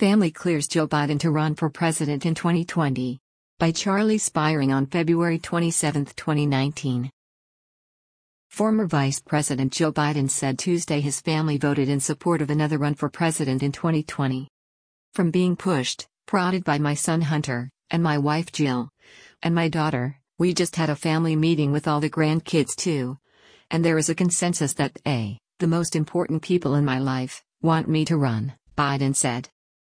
Family clears Joe Biden to run for president in 2020. By Charlie Spiring on February 27, 2019. Former Vice President Joe Biden said Tuesday his family voted in support of another run for president in 2020. From being pushed, prodded by my son Hunter, and my wife Jill, and my daughter, we just had a family meeting with all the grandkids too. And there is a consensus that the most important people in my life, want me to run, Biden said.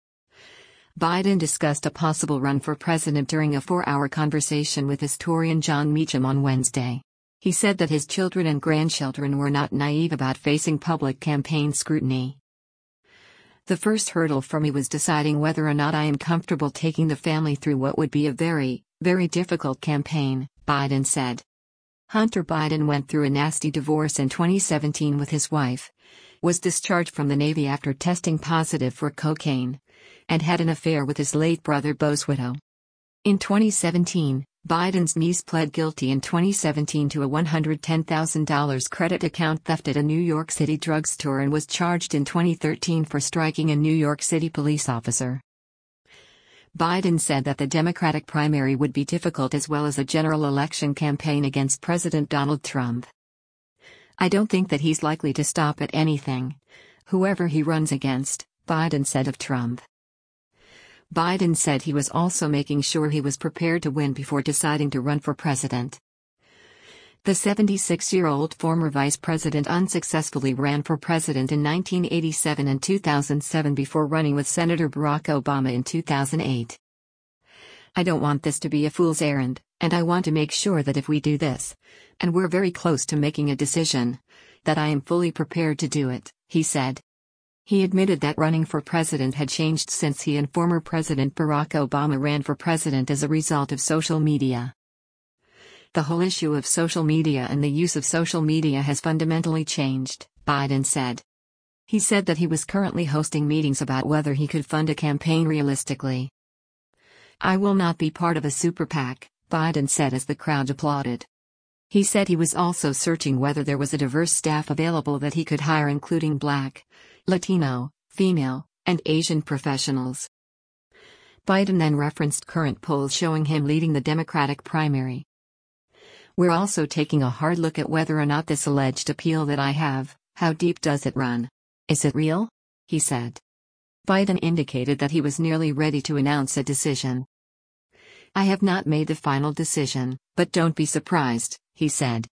Biden discussed a possible run for president during a 4-hour conversation with historian Jon Meacham on Wednesday. He said that his children and grandchildren were not naive about facing public campaign scrutiny. The first hurdle for me was deciding whether or not I am comfortable taking the family through what would be a very, very difficult campaign, Biden said. Hunter Biden went through a nasty divorce in 2017 with his wife, was discharged from the Navy after testing positive for cocaine, and had an affair with his late brother Beau's widow. In 2017, Biden's niece pled guilty in 2017 to a $110,000 credit account theft at a New York City drugstore and was charged in 2013 for striking a New York City police officer. Biden said that the Democratic primary would be difficult as well as a general election campaign against President Donald Trump. I don't think that he's likely to stop at anything, whoever he runs against, Biden said of Trump. Biden said he was also making sure he was prepared to win before deciding to run for president. The 76-year-old former vice president unsuccessfully ran for president in 1987 and 2007 before running with Senator Barack Obama in 2008. I don't want this to be a fool's errand, and I want to make sure that if we do this, and we're very close to making a decision, that I am fully prepared to do it, he said. He admitted that running for president had changed since he and former President Barack Obama ran for president as a result of social media. The whole issue of social media and the use of social media has fundamentally changed, Biden said. He said that he was currently hosting meetings about whether he could fund a campaign realistically. I will not be part of a super PAC, Biden said as the crowd applauded. He said he was also searching whether there was a diverse staff available that he could hire, including Black, Latino, female, and Asian professionals. Biden then referenced current polls showing him leading the Democratic primary. We're also taking a hard look at whether or not this alleged appeal that I have, how deep does it run? Is it real? He said. Biden indicated that he was nearly ready to announce a decision. I have not made the final decision, but don't be surprised, he said.